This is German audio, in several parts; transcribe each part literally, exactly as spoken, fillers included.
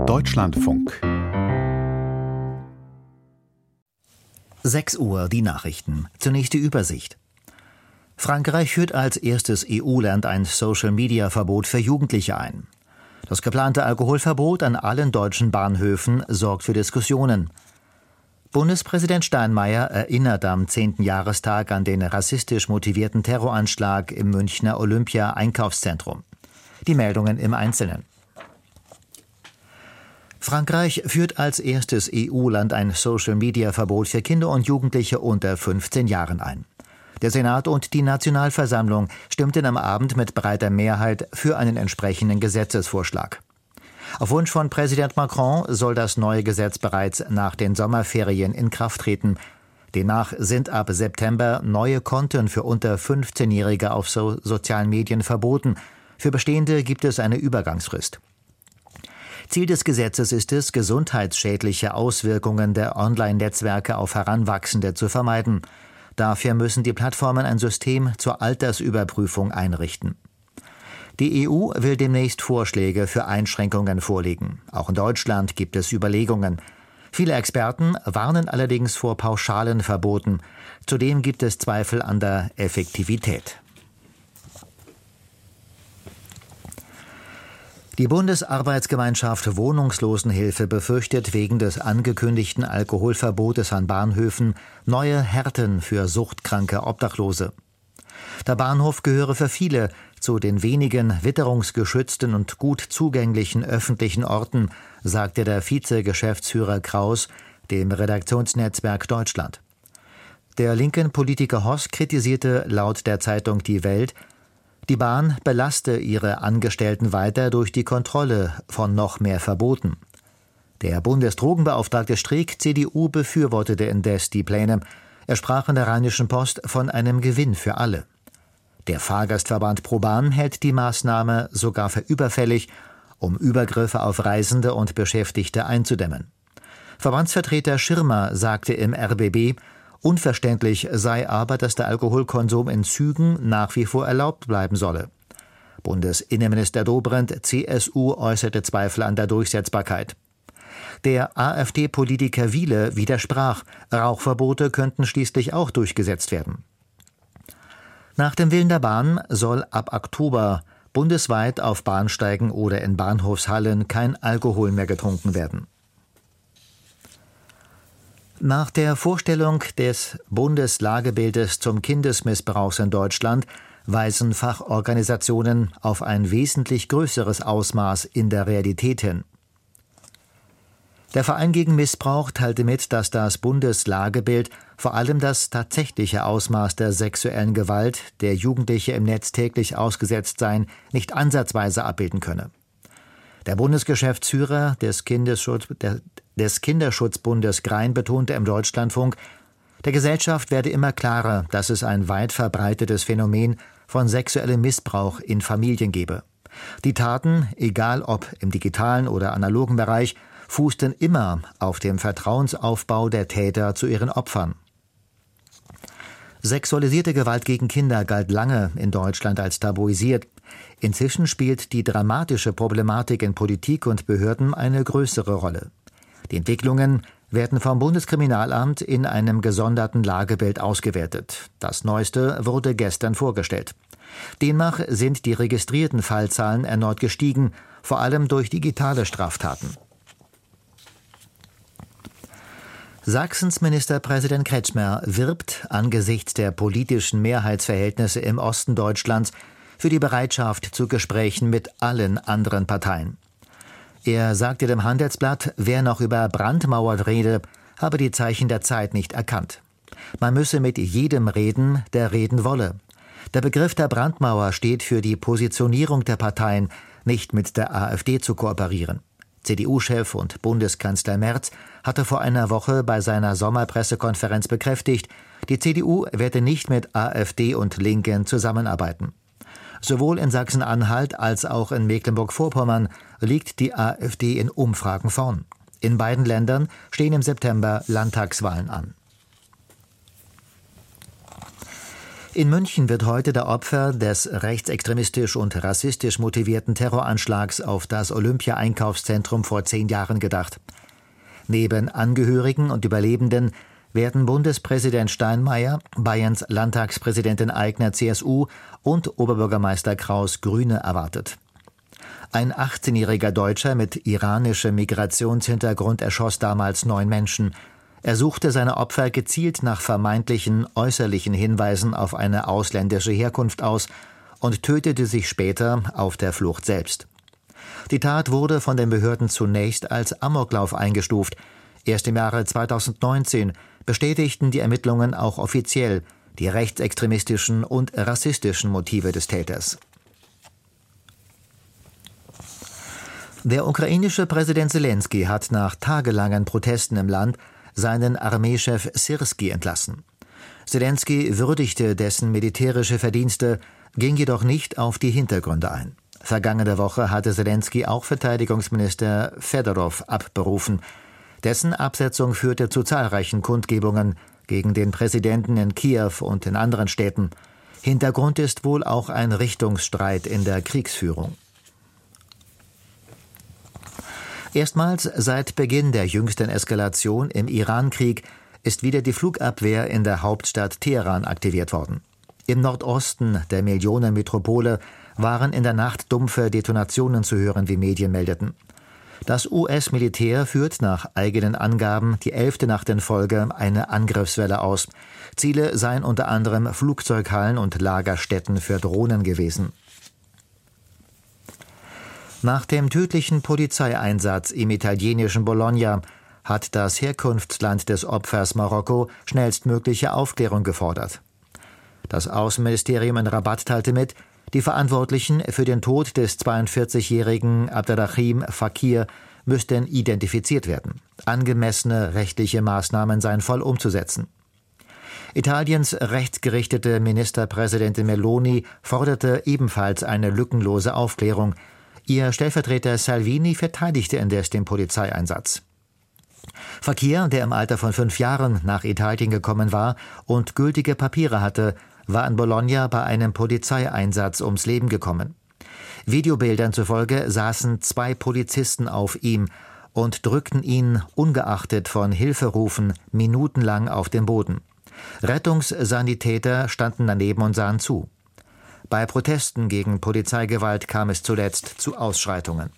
Deutschlandfunk. sechs Uhr, die Nachrichten. Zunächst die Übersicht. Frankreich führt als erstes E U-Land ein Social-Media-Verbot für Jugendliche ein. Das geplante Alkoholverbot an allen deutschen Bahnhöfen sorgt für Diskussionen. Bundespräsident Steinmeier erinnert am zehnten Jahrestag an den rassistisch motivierten Terroranschlag im Münchner Olympia-Einkaufszentrum. Die Meldungen im Einzelnen. Frankreich führt als erstes E U-Land ein Social-Media-Verbot für Kinder und Jugendliche unter fünfzehn Jahren ein. Der Senat und die Nationalversammlung stimmten am Abend mit breiter Mehrheit für einen entsprechenden Gesetzesvorschlag. Auf Wunsch von Präsident Macron soll das neue Gesetz bereits nach den Sommerferien in Kraft treten. Demnach sind ab September neue Konten für unter fünfzehnjährige auf so sozialen Medien verboten. Für bestehende gibt es eine Übergangsfrist. Ziel des Gesetzes ist es, gesundheitsschädliche Auswirkungen der Online-Netzwerke auf Heranwachsende zu vermeiden. Dafür müssen die Plattformen ein System zur Altersüberprüfung einrichten. Die E U will demnächst Vorschläge für Einschränkungen vorlegen. Auch in Deutschland gibt es Überlegungen. Viele Experten warnen allerdings vor pauschalen Verboten. Zudem gibt es Zweifel an der Effektivität. Die Bundesarbeitsgemeinschaft Wohnungslosenhilfe befürchtet wegen des angekündigten Alkoholverbotes an Bahnhöfen neue Härten für suchtkranke Obdachlose. Der Bahnhof gehöre für viele zu den wenigen witterungsgeschützten und gut zugänglichen öffentlichen Orten, sagte der Vize-Geschäftsführer Kraus dem Redaktionsnetzwerk Deutschland. Der linken Politiker Hoss kritisierte laut der Zeitung Die Welt, die Bahn belaste ihre Angestellten weiter durch die Kontrolle von noch mehr Verboten. Der Bundesdrogenbeauftragte Streeck, C D U, befürwortete indes die Pläne. Er sprach in der Rheinischen Post von einem Gewinn für alle. Der Fahrgastverband ProBahn hält die Maßnahme sogar für überfällig, um Übergriffe auf Reisende und Beschäftigte einzudämmen. Verbandsvertreter Schirmer sagte im R B B, unverständlich sei aber, dass der Alkoholkonsum in Zügen nach wie vor erlaubt bleiben solle. Bundesinnenminister Dobrindt, C S U, äußerte Zweifel an der Durchsetzbarkeit. Der AfD-Politiker Wiele widersprach, Rauchverbote könnten schließlich auch durchgesetzt werden. Nach dem Willen der Bahn soll ab Oktober bundesweit auf Bahnsteigen oder in Bahnhofshallen kein Alkohol mehr getrunken werden. Nach der Vorstellung des Bundeslagebildes zum Kindesmissbrauch in Deutschland weisen Fachorganisationen auf ein wesentlich größeres Ausmaß in der Realität hin. Der Verein gegen Missbrauch teilte mit, dass das Bundeslagebild vor allem das tatsächliche Ausmaß der sexuellen Gewalt, der Jugendliche im Netz täglich ausgesetzt seien, nicht ansatzweise abbilden könne. Der Bundesgeschäftsführer des, Kindesschutz, der, des Kinderschutzbundes Grein betonte im Deutschlandfunk, der Gesellschaft werde immer klarer, dass es ein weit verbreitetes Phänomen von sexuellem Missbrauch in Familien gebe. Die Taten, egal ob im digitalen oder analogen Bereich, fußten immer auf dem Vertrauensaufbau der Täter zu ihren Opfern. Sexualisierte Gewalt gegen Kinder galt lange in Deutschland als tabuisiert. Inzwischen spielt die dramatische Problematik in Politik und Behörden eine größere Rolle. Die Entwicklungen werden vom Bundeskriminalamt in einem gesonderten Lagebild ausgewertet. Das Neueste wurde gestern vorgestellt. Demnach sind die registrierten Fallzahlen erneut gestiegen, vor allem durch digitale Straftaten. Sachsens Ministerpräsident Kretschmer wirbt angesichts der politischen Mehrheitsverhältnisse im Osten Deutschlands für die Bereitschaft zu Gesprächen mit allen anderen Parteien. Er sagte dem Handelsblatt, wer noch über Brandmauern rede, habe die Zeichen der Zeit nicht erkannt. Man müsse mit jedem reden, der reden wolle. Der Begriff der Brandmauer steht für die Positionierung der Parteien, nicht mit der AfD zu kooperieren. C D U-Chef und Bundeskanzler Merz hatte vor einer Woche bei seiner Sommerpressekonferenz bekräftigt, die C D U werde nicht mit AfD und Linken zusammenarbeiten. Sowohl in Sachsen-Anhalt als auch in Mecklenburg-Vorpommern liegt die AfD in Umfragen vorn. In beiden Ländern stehen im September Landtagswahlen an. In München wird heute der Opfer des rechtsextremistisch und rassistisch motivierten Terroranschlags auf das Olympia-Einkaufszentrum vor zehn Jahren gedacht. Neben Angehörigen und Überlebenden werden Bundespräsident Steinmeier, Bayerns Landtagspräsidentin Aigner C S U und Oberbürgermeister Kraus Grüne erwartet. Ein achtzehnjähriger Deutscher mit iranischem Migrationshintergrund erschoss damals neun Menschen. Er suchte seine Opfer gezielt nach vermeintlichen äußerlichen Hinweisen auf eine ausländische Herkunft aus und tötete sich später auf der Flucht selbst. Die Tat wurde von den Behörden zunächst als Amoklauf eingestuft. Erst im Jahre zweitausendneunzehn bestätigten die Ermittlungen auch offiziell die rechtsextremistischen und rassistischen Motive des Täters. Der ukrainische Präsident Selenskyj hat nach tagelangen Protesten im Land seinen Armeechef Syrskij entlassen. Selenskyj würdigte dessen militärische Verdienste, ging jedoch nicht auf die Hintergründe ein. Vergangene Woche hatte Selenskyj auch Verteidigungsminister Fedorov abberufen. Dessen Absetzung führte zu zahlreichen Kundgebungen gegen den Präsidenten in Kiew und in anderen Städten. Hintergrund ist wohl auch ein Richtungsstreit in der Kriegsführung. Erstmals seit Beginn der jüngsten Eskalation im Iran-Krieg ist wieder die Flugabwehr in der Hauptstadt Teheran aktiviert worden. Im Nordosten der Millionenmetropole waren in der Nacht dumpfe Detonationen zu hören, wie Medien meldeten. Das U S-Militär führt nach eigenen Angaben die elfte Nacht in Folge eine Angriffswelle aus. Ziele seien unter anderem Flugzeughallen und Lagerstätten für Drohnen gewesen. Nach dem tödlichen Polizeieinsatz im italienischen Bologna hat das Herkunftsland des Opfers Marokko schnellstmögliche Aufklärung gefordert. Das Außenministerium in Rabat teilte mit, die Verantwortlichen für den Tod des zweiundvierzigjährigen Abderrahim Fakir müssten identifiziert werden. Angemessene rechtliche Maßnahmen seien voll umzusetzen. Italiens rechtsgerichtete Ministerpräsidentin Meloni forderte ebenfalls eine lückenlose Aufklärung. Ihr Stellvertreter Salvini verteidigte indes den Polizeieinsatz. Fakir, der im Alter von fünf Jahren nach Italien gekommen war und gültige Papiere hatte, war in Bologna bei einem Polizeieinsatz ums Leben gekommen. Videobildern zufolge saßen zwei Polizisten auf ihm und drückten ihn, ungeachtet von Hilferufen, minutenlang auf den Boden. Rettungssanitäter standen daneben und sahen zu. Bei Protesten gegen Polizeigewalt kam es zuletzt zu Ausschreitungen.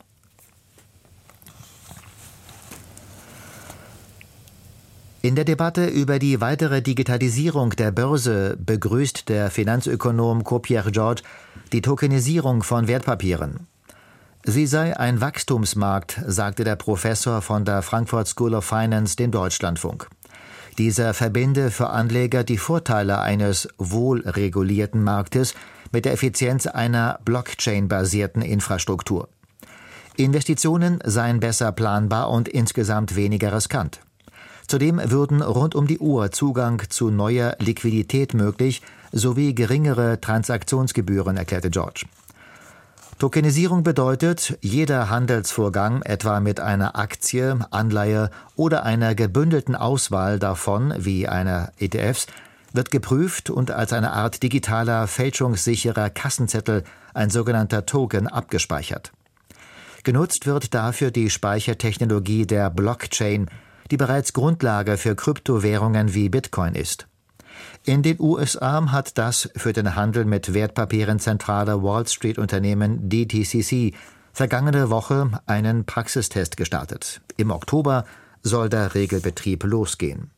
In der Debatte über die weitere Digitalisierung der Börse begrüßt der Finanzökonom Co-Pierre George die Tokenisierung von Wertpapieren. Sie sei ein Wachstumsmarkt, sagte der Professor von der Frankfurt School of Finance dem Deutschlandfunk. Dieser verbinde für Anleger die Vorteile eines wohlregulierten Marktes mit der Effizienz einer Blockchain-basierten Infrastruktur. Investitionen seien besser planbar und insgesamt weniger riskant. Zudem würden rund um die Uhr Zugang zu neuer Liquidität möglich sowie geringere Transaktionsgebühren, erklärte George. Tokenisierung bedeutet, jeder Handelsvorgang, etwa mit einer Aktie, Anleihe oder einer gebündelten Auswahl davon, wie einer E T Fs, wird geprüft und als eine Art digitaler, fälschungssicherer Kassenzettel, ein sogenannter Token, abgespeichert. Genutzt wird dafür die Speichertechnologie der Blockchain, die bereits Grundlage für Kryptowährungen wie Bitcoin ist. In den U S A hat das für den Handel mit Wertpapieren zentrale Wall Street-Unternehmen D T C C vergangene Woche einen Praxistest gestartet. Im Oktober soll der Regelbetrieb losgehen.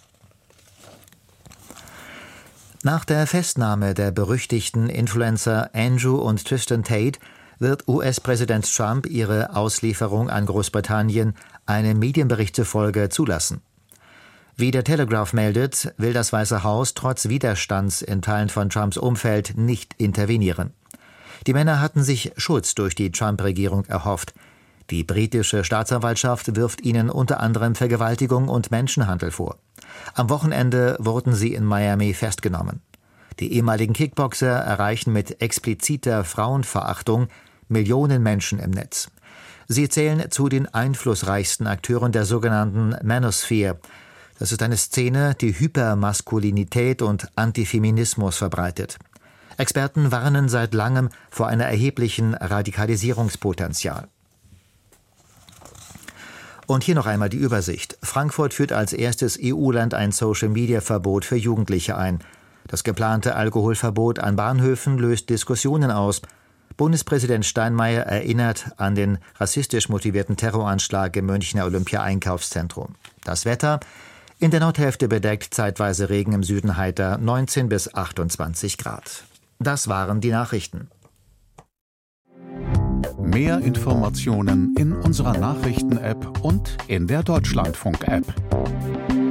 Nach der Festnahme der berüchtigten Influencer Andrew und Tristan Tate wird U S-Präsident Trump ihre Auslieferung an Großbritannien einem Medienbericht zufolge zulassen. Wie der Telegraph meldet, will das Weiße Haus trotz Widerstands in Teilen von Trumps Umfeld nicht intervenieren. Die Männer hatten sich Schutz durch die Trump-Regierung erhofft. Die britische Staatsanwaltschaft wirft ihnen unter anderem Vergewaltigung und Menschenhandel vor. Am Wochenende wurden sie in Miami festgenommen. Die ehemaligen Kickboxer erreichen mit expliziter Frauenverachtung Millionen Menschen im Netz. Sie zählen zu den einflussreichsten Akteuren der sogenannten Manosphere. Das ist eine Szene, die Hypermaskulinität und Antifeminismus verbreitet. Experten warnen seit langem vor einer erheblichen Radikalisierungspotenzial. Und hier noch einmal die Übersicht. Frankfurt führt als erstes E U-Land ein Social-Media-Verbot für Jugendliche ein. Das geplante Alkoholverbot an Bahnhöfen löst Diskussionen aus. Bundespräsident Steinmeier erinnert an den rassistisch motivierten Terroranschlag im Münchner Olympia-Einkaufszentrum. Das Wetter: in der Nordhälfte bedeckt, zeitweise Regen, im Süden heiter, neunzehn bis achtundzwanzig Grad. Das waren die Nachrichten. Mehr Informationen in unserer Nachrichten-App und in der Deutschlandfunk-App.